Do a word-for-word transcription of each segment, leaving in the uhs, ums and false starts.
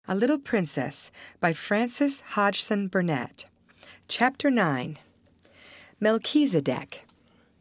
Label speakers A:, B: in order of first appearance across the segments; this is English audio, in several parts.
A: A Little Princess by Frances Hodgson Burnett. Chapter nine. Melchizedek.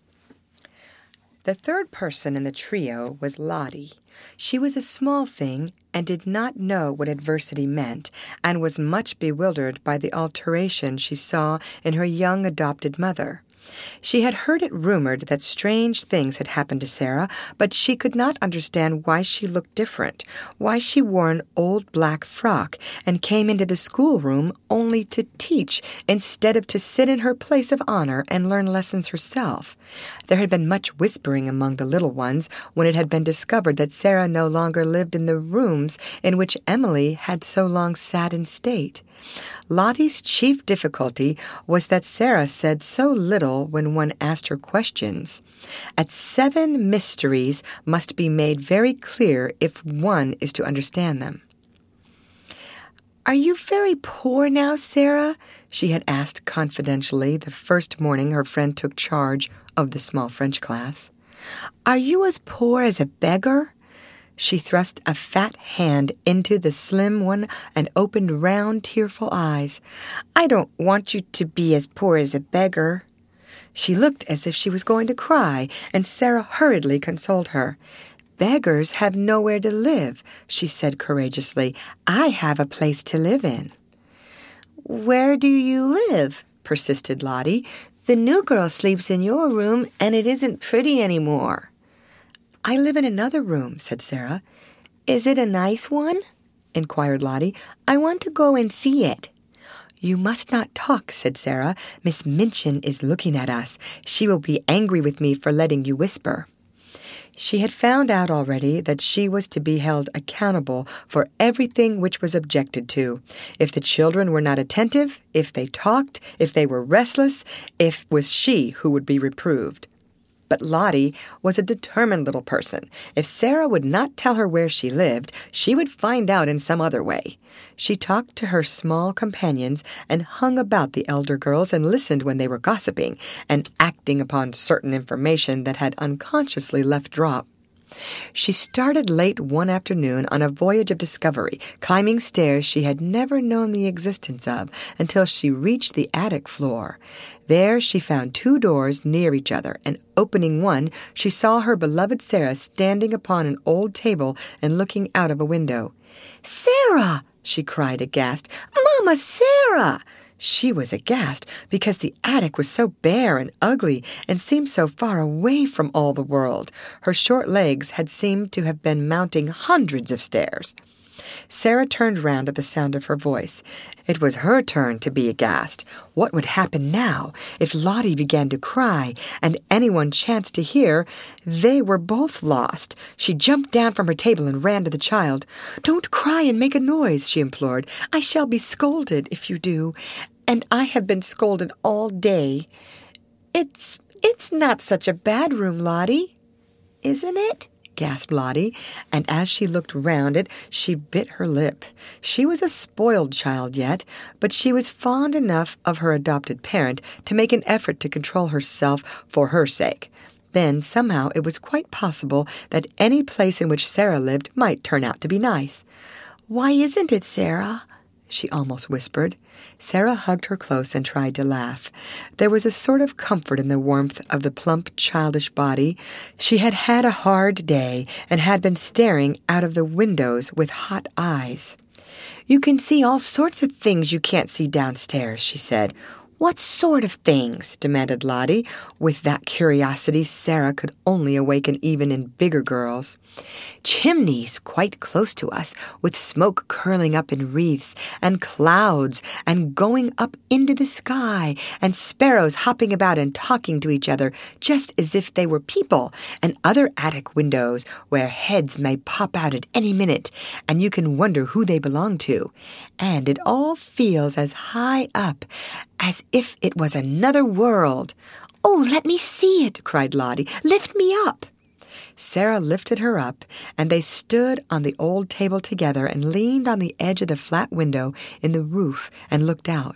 A: The third person in the trio was Lottie. She was a small thing and did not know what adversity meant, and was much bewildered by the alteration she saw in her young adopted mother. She had heard it rumored that strange things had happened to Sarah, but she could not understand why she looked different, why she wore an old black frock and came into the schoolroom only to teach instead of to sit in her place of honor and learn lessons herself. There had been much whispering among the little ones when it had been discovered that Sarah no longer lived in the rooms in which Emily had so long sat in state. Lottie's chief difficulty was that Sarah said so little when one asked her questions. At seven mysteries must be made very clear if one is to understand them. "Are you very poor now, Sarah?" she had asked confidentially the first morning her friend took charge of the small French class. "Are you as poor as a beggar?" She thrust a fat hand into the slim one and opened round, tearful eyes. "I don't want you to be as poor as a beggar." She looked as if she was going to cry, and Sarah hurriedly consoled her. "Beggars have nowhere to live," she said courageously. "I have a place to live in." "Where do you live?" persisted Lottie. "The new girl sleeps in your room, and it isn't pretty any more." "I live in another room," said Sarah. "Is it a nice one?" inquired Lottie. "I want to go and see it." "You must not talk," said Sarah. "Miss Minchin is looking at us. She will be angry with me for letting you whisper." She had found out already that she was to be held accountable for everything which was objected to. If the children were not attentive, if they talked, if they were restless, it was she who would be reproved. But Lottie was a determined little person. If Sarah would not tell her where she lived, she would find out in some other way. She talked to her small companions and hung about the elder girls and listened when they were gossiping and acting upon certain information that had unconsciously left drop. She started late one afternoon on a voyage of discovery, climbing stairs she had never known the existence of until she reached the attic floor. There she found two doors near each other, and opening one, she saw her beloved Sarah standing upon an old table and looking out of a window. "Sarah!" she cried aghast. "Mama, Sarah!" She was aghast because the attic was so bare and ugly and seemed so far away from all the world. Her short legs had seemed to have been mounting hundreds of stairs. Sarah turned round at the sound of her voice. It was her turn to be aghast. What would happen now if Lottie began to cry and anyone chanced to hear? They were both lost. She jumped down from her table and ran to the child. "Don't cry and make a noise," she implored. "I shall be scolded if you do, and I have been scolded all day." It's, it's not such a bad room, Lottie." "Isn't it?" gasped Lottie, and as she looked round it, she bit her lip. She was a spoiled child yet, but she was fond enough of her adopted parent to make an effort to control herself for her sake. Then, somehow, it was quite possible that any place in which Sarah lived might turn out to be nice. "Why isn't it, Sarah?" she almost whispered. Sarah hugged her close and tried to laugh. There was a sort of comfort in the warmth of the plump, childish body. She had had a hard day and had been staring out of the windows with hot eyes. "You can see all sorts of things you can't see downstairs," she said. "What sort of things?" demanded Lottie, with that curiosity Sarah could only awaken even in bigger girls. "Chimneys quite close to us, with smoke curling up in wreaths, and clouds, and going up into the sky, and sparrows hopping about and talking to each other, just as if they were people, and other attic windows where heads may pop out at any minute, and you can wonder who they belong to. And it all feels as high up as if it was another world." "Oh, let me see it," cried Lottie. "Lift me up." Sarah lifted her up, and they stood on the old table together and leaned on the edge of the flat window in the roof and looked out.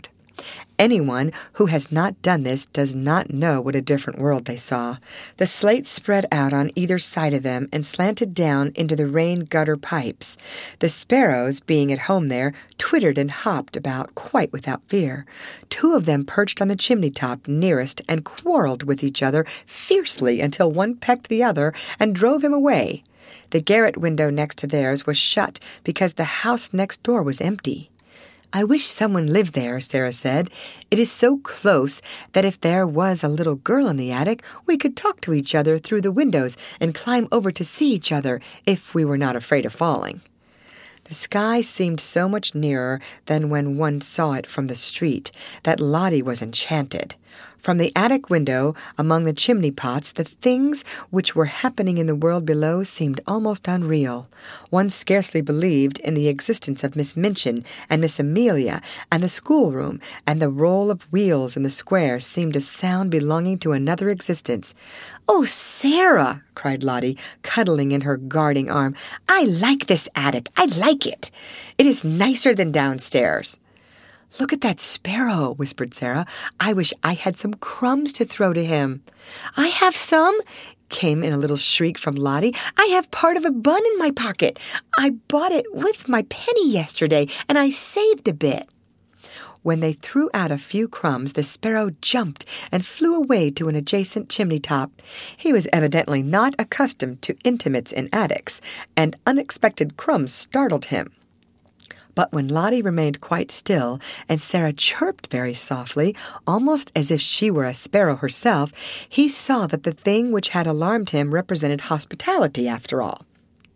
A: Anyone who has not done this does not know what a different world they saw. The slate spread out on either side of them and slanted down into the rain gutter pipes. The sparrows, being at home there, twittered and hopped about quite without fear. Two of them perched on the chimney top nearest and quarreled with each other fiercely until one pecked the other and drove him away. The garret window next to theirs was shut because the house next door was empty. "I wish someone lived there," Sarah said. "It is so close that if there was a little girl in the attic, we could talk to each other through the windows and climb over to see each other if we were not afraid of falling." The sky seemed so much nearer than when one saw it from the street that Lottie was enchanted. From the attic window, among the chimney pots, the things which were happening in the world below seemed almost unreal. One scarcely believed in the existence of Miss Minchin and Miss Amelia, and the schoolroom, and the roll of wheels in the square seemed a sound belonging to another existence. "Oh, Sarah!" cried Lottie, cuddling in her guarding arm. "I like this attic. I like it. It is nicer than downstairs." "Look at that sparrow," whispered Sarah. "I wish I had some crumbs to throw to him." "I have some," came in a little shriek from Lottie. "I have part of a bun in my pocket. I bought it with my penny yesterday, and I saved a bit." When they threw out a few crumbs, the sparrow jumped and flew away to an adjacent chimney top. He was evidently not accustomed to intimates in attics, and unexpected crumbs startled him. But when Lottie remained quite still, and Sarah chirped very softly, almost as if she were a sparrow herself, he saw that the thing which had alarmed him represented hospitality after all.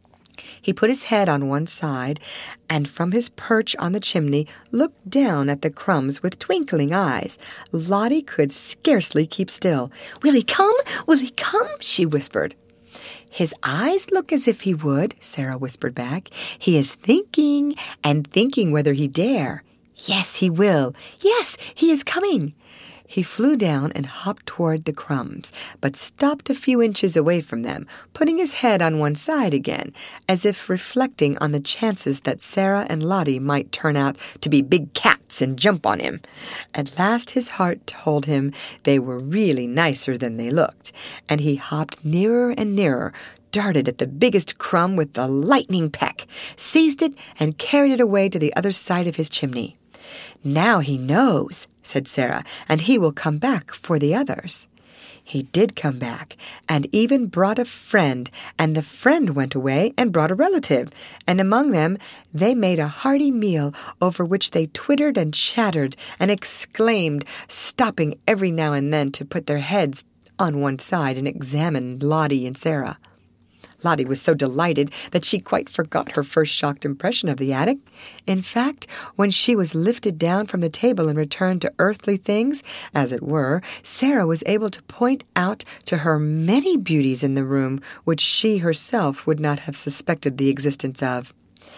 A: He put his head on one side, and from his perch on the chimney looked down at the crumbs with twinkling eyes. Lottie could scarcely keep still. "Will he come? Will he come?" she whispered. "His eyes look as if he would," Sarah whispered back. "He is thinking, and thinking whether he dare. Yes, he will. Yes, he is coming." He flew down and hopped toward the crumbs, but stopped a few inches away from them, putting his head on one side again, as if reflecting on the chances that Sarah and Lottie might turn out to be big cats and jump on him. At last his heart told him they were really nicer than they looked, and he hopped nearer and nearer, darted at the biggest crumb with a lightning peck, seized it, and carried it away to the other side of his chimney. "Now he knows," said Sarah, "and he will come back for the others." He did come back, and even brought a friend, and the friend went away and brought a relative, and among them they made a hearty meal over which they twittered and chattered and exclaimed, stopping every now and then to put their heads on one side and examine Lottie and Sarah. Lottie was so delighted that she quite forgot her first shocked impression of the attic. In fact, when she was lifted down from the table and returned to earthly things, as it were, Sarah was able to point out to her many beauties in the room which she herself would not have suspected the existence of.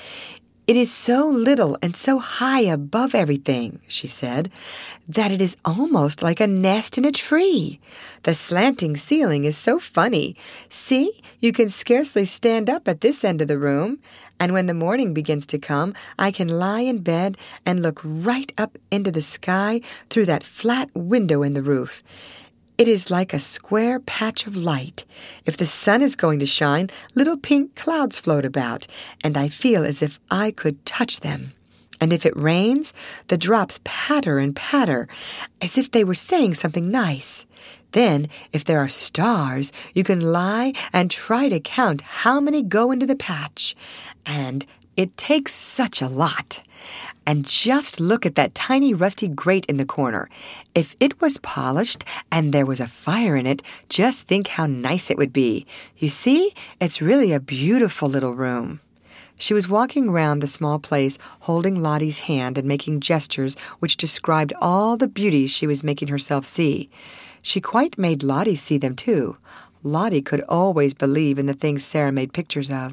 A: "It is so little and so high above everything," she said, "that it is almost like a nest in a tree. The slanting ceiling is so funny. See, you can scarcely stand up at this end of the room, and when the morning begins to come, I can lie in bed and look right up into the sky through that flat window in the roof. It is like a square patch of light. If the sun is going to shine, little pink clouds float about, and I feel as if I could touch them. And if it rains, the drops patter and patter, as if they were saying something nice. Then, if there are stars, you can lie and try to count how many go into the patch. And it takes such a lot. And just look at that tiny rusty grate in the corner. If it was polished and there was a fire in it, just think how nice it would be. You see, it's really a beautiful little room." She was walking round the small place, holding Lottie's hand and making gestures which described all the beauties she was making herself see. She quite made Lottie see them, too. Lottie could always believe in the things Sarah made pictures of.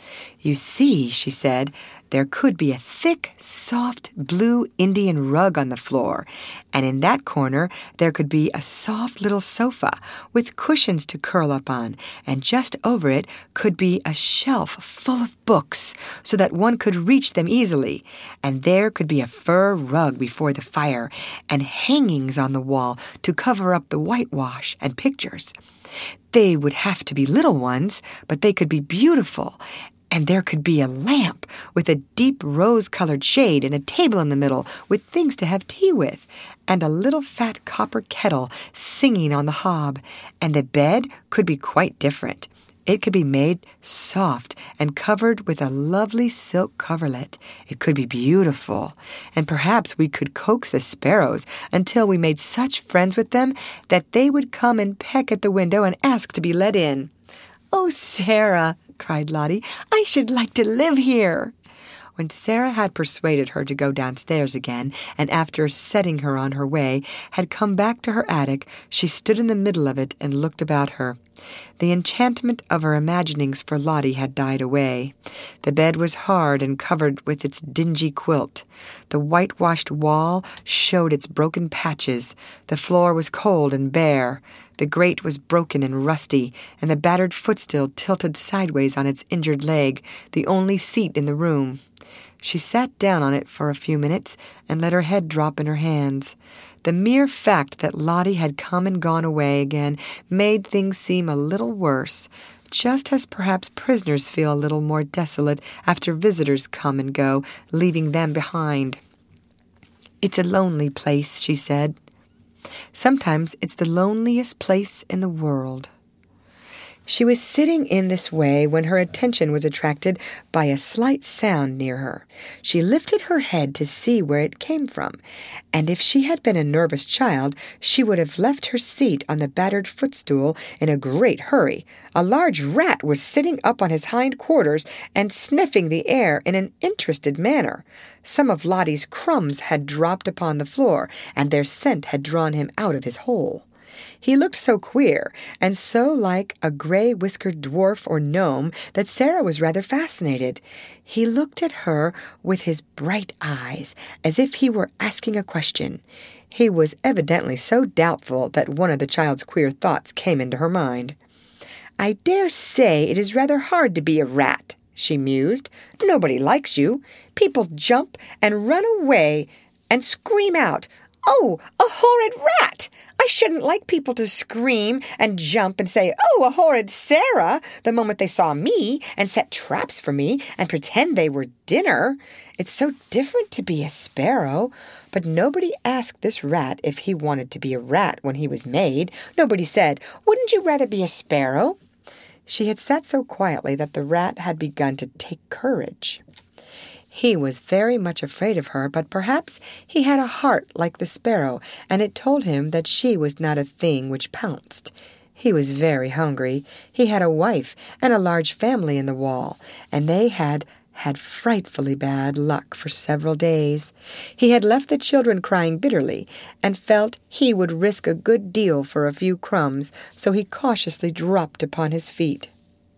A: "You see," she said, "there could be a thick, soft, blue Indian rug on the floor, and in that corner there could be a soft little sofa with cushions to curl up on, and just over it could be a shelf full of books so that one could reach them easily, and there could be a fur rug before the fire, and hangings on the wall to cover up the whitewash and pictures. They would have to be little ones, but they could be beautiful, and there could be a lamp with a deep rose-colored shade and a table in the middle with things to have tea with, and a little fat copper kettle singing on the hob, and the bed could be quite different. It could be made soft and covered with a lovely silk coverlet. It could be beautiful, and perhaps we could coax the sparrows until we made such friends with them that they would come and peck at the window and ask to be let in." "Oh, Sarah," cried Lottie, "I should like to live here." When Sarah had persuaded her to go downstairs again, and after setting her on her way, had come back to her attic, she stood in the middle of it and looked about her. The enchantment of her imaginings for Lottie had died away. The bed was hard and covered with its dingy quilt. The whitewashed wall showed its broken patches. The floor was cold and bare. The grate was broken and rusty, and the battered footstool tilted sideways on its injured leg, the only seat in the room. She sat down on it for a few minutes and let her head drop in her hands. The mere fact that Lottie had come and gone away again made things seem a little worse, just as perhaps prisoners feel a little more desolate after visitors come and go, leaving them behind. "It's a lonely place," she said. "Sometimes it's the loneliest place in the world." She was sitting in this way when her attention was attracted by a slight sound near her. She lifted her head to see where it came from, and if she had been a nervous child, she would have left her seat on the battered footstool in a great hurry. A large rat was sitting up on his hind quarters and sniffing the air in an interested manner. Some of Lottie's crumbs had dropped upon the floor, and their scent had drawn him out of his hole. He looked so queer, and so like a gray-whiskered dwarf or gnome, that Sarah was rather fascinated. He looked at her with his bright eyes, as if he were asking a question. He was evidently so doubtful that one of the child's queer thoughts came into her mind. "I dare say it is rather hard to be a rat," she mused. "Nobody likes you. People jump and run away and scream out, 'Oh, a horrid rat!' I shouldn't like people to scream and jump and say, 'Oh, a horrid Sarah!' the moment they saw me and set traps for me and pretend they were dinner. It's so different to be a sparrow. But nobody asked this rat if he wanted to be a rat when he was made. Nobody said, 'Wouldn't you rather be a sparrow?'" She had sat so quietly that the rat had begun to take courage. He was very much afraid of her, but perhaps he had a heart like the sparrow, and it told him that she was not a thing which pounced. He was very hungry. He had a wife and a large family in the wall, and they had had frightfully bad luck for several days. He had left the children crying bitterly, and felt he would risk a good deal for a few crumbs, so he cautiously dropped upon his feet.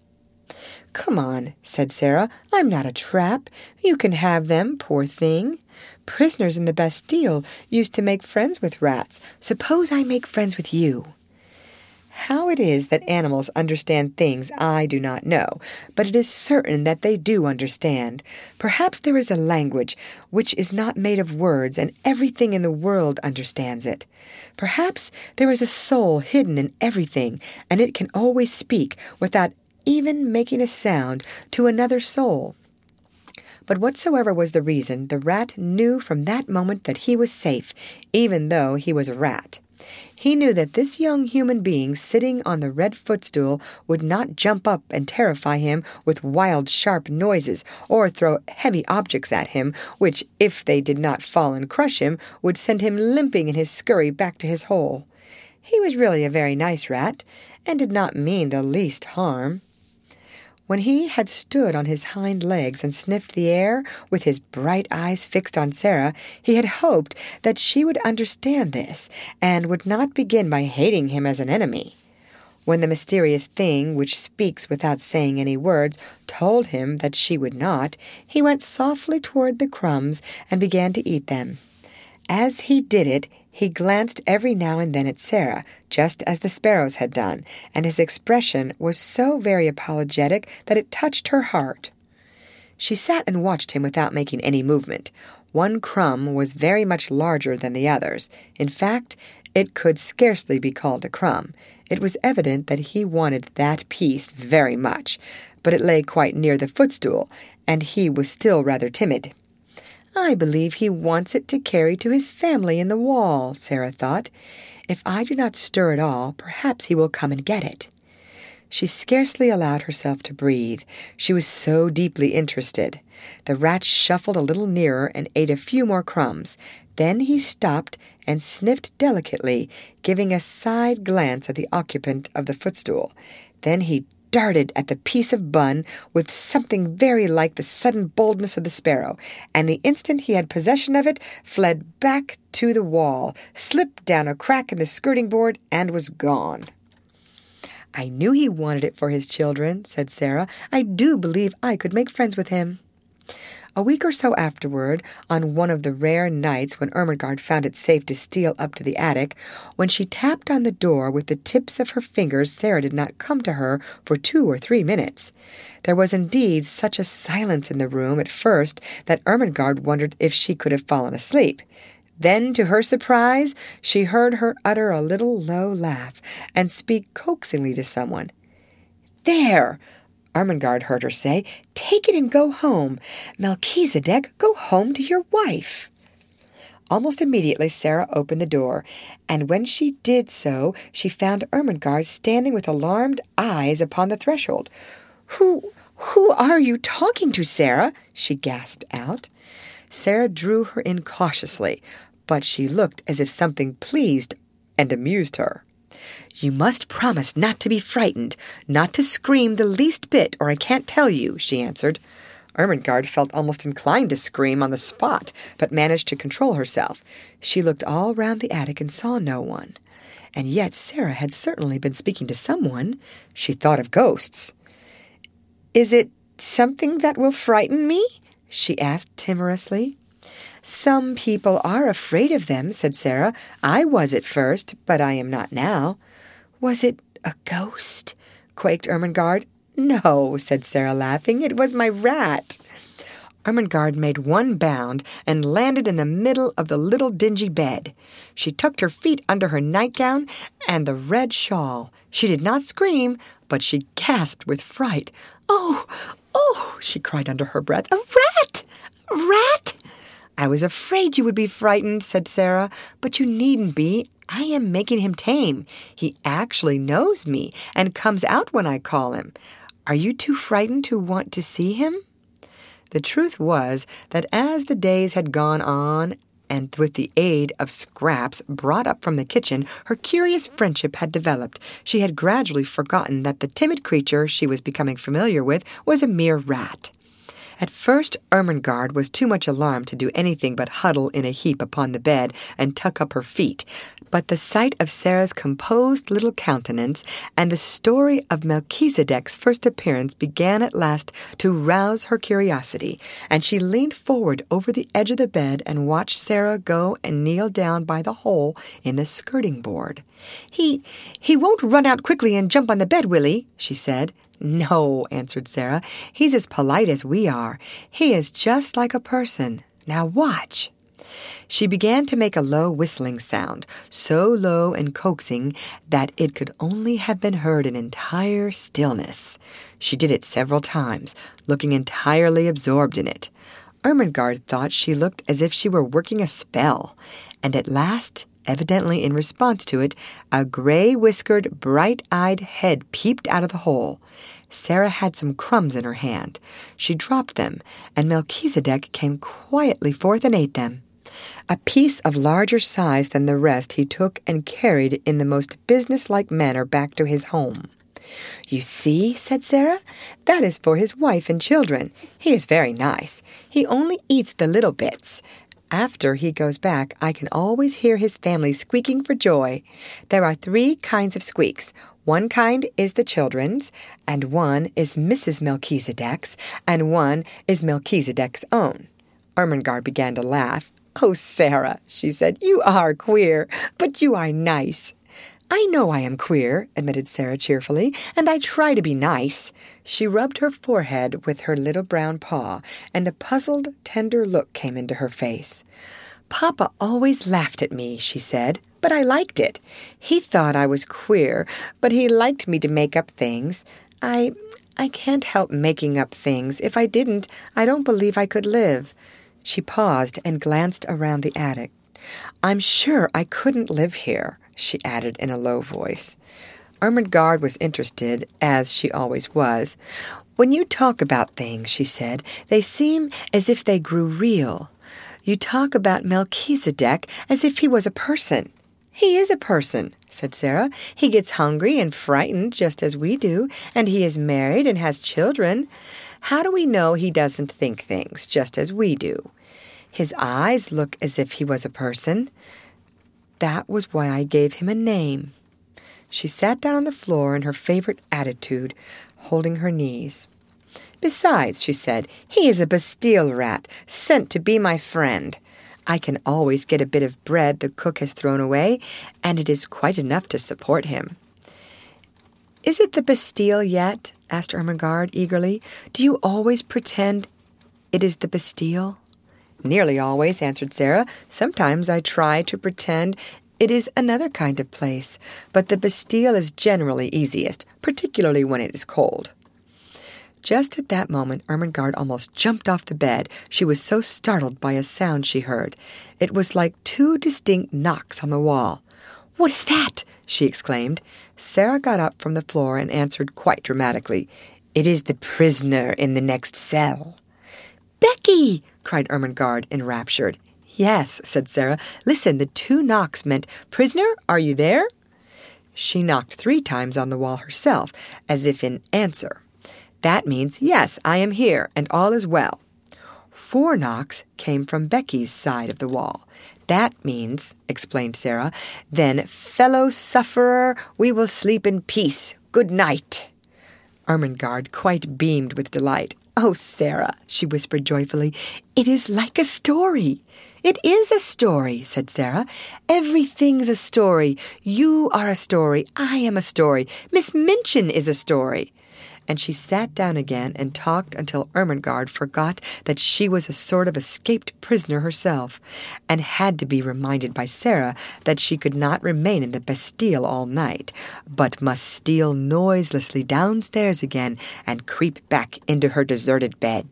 A: "Come on," said Sarah. "I'm not a trap. You can have them, poor thing. Prisoners in the Bastille used to make friends with rats. Suppose I make friends with you." How it is that animals understand things I do not know, but it is certain that they do understand. Perhaps there is a language which is not made of words, and everything in the world understands it. Perhaps there is a soul hidden in everything, and it can always speak without even making a sound to another soul. But whatsoever was the reason, the rat knew from that moment that he was safe, even though he was a rat. He knew that this young human being sitting on the red footstool would not jump up and terrify him with wild, sharp noises, or throw heavy objects at him, which, if they did not fall and crush him, would send him limping in his scurry back to his hole. He was really a very nice rat, and did not mean the least harm. When he had stood on his hind legs and sniffed the air, with his bright eyes fixed on Sarah, he had hoped that she would understand this, and would not begin by hating him as an enemy. When the mysterious thing, which speaks without saying any words, told him that she would not, he went softly toward the crumbs and began to eat them. As he did it, he glanced every now and then at Sarah, just as the sparrows had done, and his expression was so very apologetic that it touched her heart. She sat and watched him without making any movement. One crumb was very much larger than the others. In fact, it could scarcely be called a crumb. It was evident that he wanted that piece very much, but it lay quite near the footstool, and he was still rather timid. "I believe he wants it to carry to his family in the wall," Sarah thought. "If I do not stir at all, perhaps he will come and get it." She scarcely allowed herself to breathe. She was so deeply interested. The rat shuffled a little nearer and ate a few more crumbs. Then he stopped and sniffed delicately, giving a side glance at the occupant of the footstool. Then he darted at the piece of bun with something very like the sudden boldness of the sparrow, and the instant he had possession of it, fled back to the wall, slipped down a crack in the skirting board, and was gone. "I knew he wanted it for his children," said Sarah. "I do believe I could make friends with him." A week or so afterward, on one of the rare nights when Ermengarde found it safe to steal up to the attic, when she tapped on the door with the tips of her fingers, Sarah did not come to her for two or three minutes. There was indeed such a silence in the room at first that Ermengarde wondered if she could have fallen asleep. Then, to her surprise, she heard her utter a little low laugh and speak coaxingly to someone. "There!" Ermengarde heard her say, "Take it and go home. Melchizedek, go home to your wife." Almost immediately Sarah opened the door, and when she did so, she found Ermengarde standing with alarmed eyes upon the threshold. Who, who are you talking to, Sarah?" she gasped out. Sarah drew her in cautiously, but she looked as if something pleased and amused her. "You must promise not to be frightened, not to scream the least bit, or I can't tell you," she answered. Ermengarde felt almost inclined to scream on the spot, but managed to control herself. She looked all round the attic and saw no one. And yet Sarah had certainly been speaking to someone. She thought of ghosts. "Is it something that will frighten me?" she asked timorously. "Some people are afraid of them," said Sarah. "I was at first, but I am not now." "Was it a ghost?" quaked Ermengarde. "No," said Sarah, laughing. "It was my rat." Ermengarde made one bound and landed in the middle of the little dingy bed. She tucked her feet under her nightgown and the red shawl. She did not scream, but she gasped with fright. "Oh, oh," she cried under her breath. "A rat! A rat!" "I was afraid you would be frightened," said Sarah, "but you needn't be. I am making him tame. He actually knows me and comes out when I call him. Are you too frightened to want to see him?" The truth was that as the days had gone on, and with the aid of scraps brought up from the kitchen, her curious friendship had developed. She had gradually forgotten that the timid creature she was becoming familiar with was a mere rat. At first, Ermengarde was too much alarmed to do anything but huddle in a heap upon the bed and tuck up her feet. But the sight of Sarah's composed little countenance and the story of Melchizedek's first appearance began at last to rouse her curiosity, and she leaned forward over the edge of the bed and watched Sarah go and kneel down by the hole in the skirting board. He, he won't run out quickly and jump on the bed, will he?" she said. "No," answered Sarah. "He's as polite as we are. He is just like a person. Now watch." She began to make a low whistling sound, so low and coaxing that it could only have been heard in entire stillness. She did it several times, looking entirely absorbed in it. Ermengarde thought she looked as if she were working a spell, and at last, evidently in response to it, a gray-whiskered, bright-eyed head peeped out of the hole. Sarah had some crumbs in her hand. She dropped them, and Melchizedek came quietly forth and ate them. A piece of larger size than the rest he took and carried in the most businesslike manner back to his home. "You see," said Sarah, "that is for his wife and children. He is very nice. He only eats the little bits. After he goes back, I can always hear his family squeaking for joy. There are three kinds of squeaks. One kind is the children's, and one is Missus Melchizedek's, and one is Melchizedek's own. Ermengarde began to laugh. "Oh, Sarah," she said, "you are queer, but you are nice." "I know I am queer," admitted Sarah cheerfully, "and I try to be nice." She rubbed her forehead with her little brown paw, and a puzzled, tender look came into her face. "Papa always laughed at me," she said, "but I liked it. He thought I was queer, but he liked me to make up things. I, I can't help making up things. If I didn't, I don't believe I could live." She paused and glanced around the attic. "I'm sure I couldn't live here," she added in a low voice. Ermengarde was interested, as she always was. "When you talk about things," she said, "they seem as if they grew real. You talk about Melchizedek as if he was a person." "He is a person," said Sarah. "He gets hungry and frightened just as we do, and he is married and has children. How do we know he doesn't think things just as we do? His eyes look as if he was a person. That was why I gave him a name." She sat down on the floor in her favorite attitude, holding her knees. "Besides," she said, "he is a Bastille rat, sent to be my friend. I can always get a bit of bread the cook has thrown away, and it is quite enough to support him." "Is it the Bastille yet?" asked Ermengarde eagerly. "Do you always pretend it is the Bastille?" "Nearly always," answered Sarah. "Sometimes I try to pretend it is another kind of place, but the Bastille is generally easiest, particularly when it is cold." Just at that moment, Ermengarde almost jumped off the bed. She was so startled by a sound she heard. It was like two distinct knocks on the wall. "What is that?" she exclaimed. Sarah got up from the floor and answered quite dramatically, "It is the prisoner in the next cell." "Becky!" cried Ermengarde, enraptured. "Yes," said Sarah. "Listen, the two knocks meant, 'Prisoner, are you there?'" She knocked three times on the wall herself, as if in answer. "That means, 'Yes, I am here, and all is well.'" Four knocks came from Becky's side of the wall. "That means," explained Sarah, "'Then, fellow sufferer, we will sleep in peace. Good night.'" Ermengarde quite beamed with delight. "Oh, Sarah," she whispered joyfully, "it is like a story." "It is a story," said Sarah. "Everything's a story. You are a story. I am a story. Miss Minchin is a story." And she sat down again and talked until Ermengarde forgot that she was a sort of escaped prisoner herself, and had to be reminded by Sarah that she could not remain in the Bastille all night, but must steal noiselessly downstairs again and creep back into her deserted bed.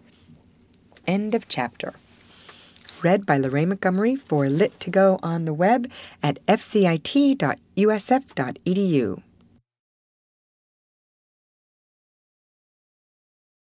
A: End of chapter. Read by Lorraine Montgomery for Lit to Go on the web at f c i t dot u s f dot e d u.